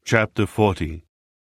Chapter 40.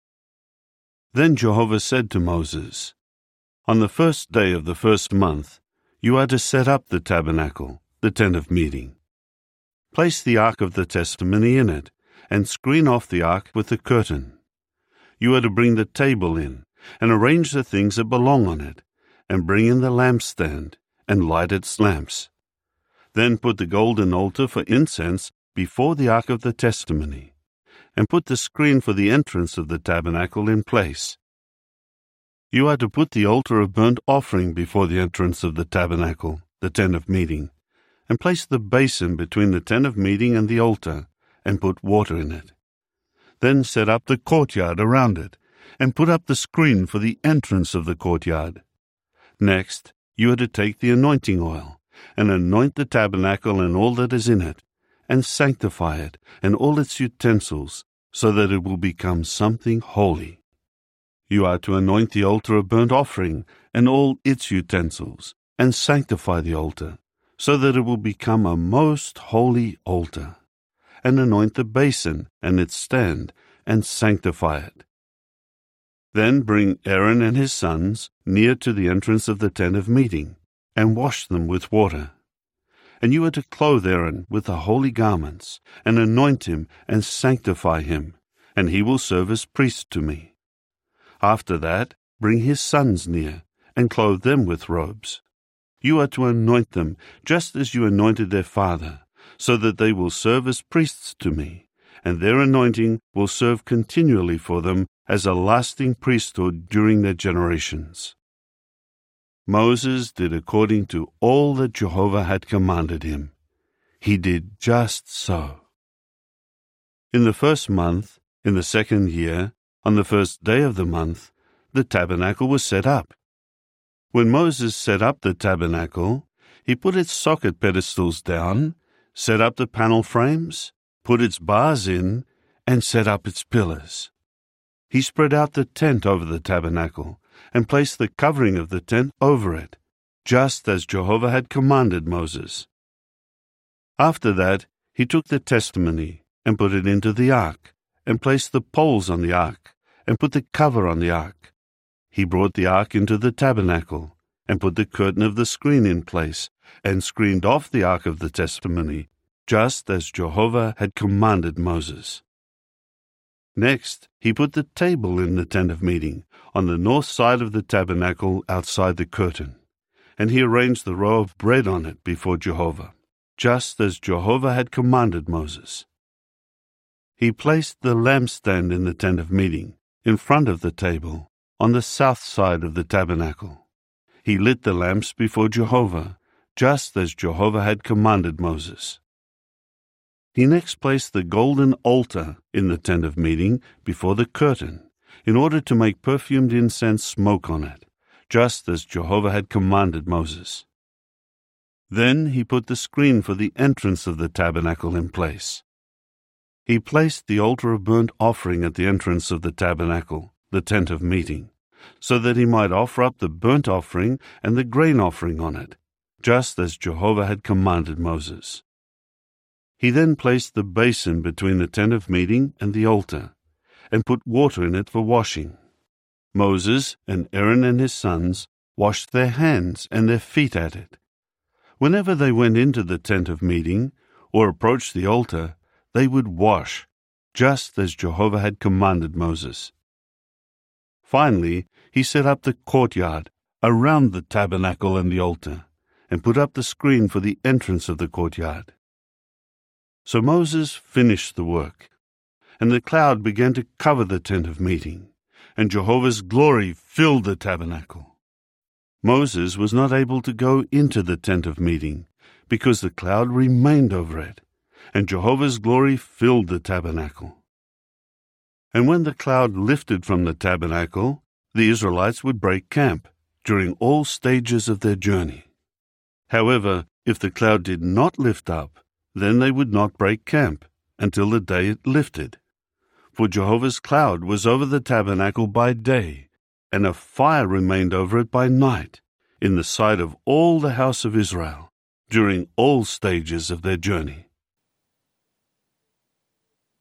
Then Jehovah said to Moses, On the first day of the first month, you are to set up the tabernacle, the tent of meeting. Place the ark of the testimony in it, and screen off the ark with a curtain. You are to bring the table in, and arrange the things that belong on it, and bring in the lampstand, and light its lamps. Then put the golden altar for incense before the ark of the testimony, and put the screen for the entrance of the tabernacle in place. You are to put the altar of burnt offering before the entrance of the tabernacle, the tent of meeting, and place the basin between the tent of meeting and the altar, and put water in it. Then set up the courtyard around it, and put up the screen for the entrance of the courtyard. Next, you are to take the anointing oil, and anoint the tabernacle and all that is in it, and sanctify it and all its utensils, so that it will become something holy. You are to anoint the altar of burnt offering and all its utensils, and sanctify the altar, so that it will become a most holy altar, and anoint the basin and its stand, and sanctify it. Then bring Aaron and his sons near to the entrance of the tent of meeting, and wash them with water. And you are to clothe Aaron with the holy garments, and anoint him and sanctify him, and he will serve as priest to me. After that, bring his sons near, and clothe them with robes. You are to anoint them just as you anointed their father, so that they will serve as priests to me, and their anointing will serve continually for them as a lasting priesthood during their generations. Moses did according to all that Jehovah had commanded him. He did just so. In the first month, in the second year, on the first day of the month, the tabernacle was set up. When Moses set up the tabernacle, he put its socket pedestals down, set up the panel frames, put its bars in, and set up its pillars. He spread out the tent over the tabernacle, and placed the covering of the tent over it, just as Jehovah had commanded Moses. After that, he took the testimony, and put it into the ark, and placed the poles on the ark, and put the cover on the ark. He brought the ark into the tabernacle, and put the curtain of the screen in place, and screened off the ark of the testimony, just as Jehovah had commanded Moses. Next, he put the table in the tent of meeting, on the north side of the tabernacle outside the curtain, and he arranged the row of bread on it before Jehovah, just as Jehovah had commanded Moses. He placed the lampstand in the tent of meeting, in front of the table, on the south side of the tabernacle. He lit the lamps before Jehovah, just as Jehovah had commanded Moses. He next placed the golden altar in the tent of meeting before the curtain, in order to make perfumed incense smoke on it, just as Jehovah had commanded Moses. Then he put the screen for the entrance of the tabernacle in place. He placed the altar of burnt offering at the entrance of the tabernacle, the tent of meeting, so that he might offer up the burnt offering and the grain offering on it, just as Jehovah had commanded Moses. He then placed the basin between the tent of meeting and the altar, and put water in it for washing. Moses and Aaron and his sons washed their hands and their feet at it. Whenever they went into the tent of meeting, or approached the altar, they would wash, just as Jehovah had commanded Moses. Finally, he set up the courtyard around the tabernacle and the altar, and put up the screen for the entrance of the courtyard. So Moses finished the work, and the cloud began to cover the tent of meeting, and Jehovah's glory filled the tabernacle. Moses was not able to go into the tent of meeting, because the cloud remained over it, and Jehovah's glory filled the tabernacle. And when the cloud lifted from the tabernacle, the Israelites would break camp during all stages of their journey. However, if the cloud did not lift up, then they would not break camp until the day it lifted. For Jehovah's cloud was over the tabernacle by day, and a fire remained over it by night, in the sight of all the house of Israel, during all stages of their journey.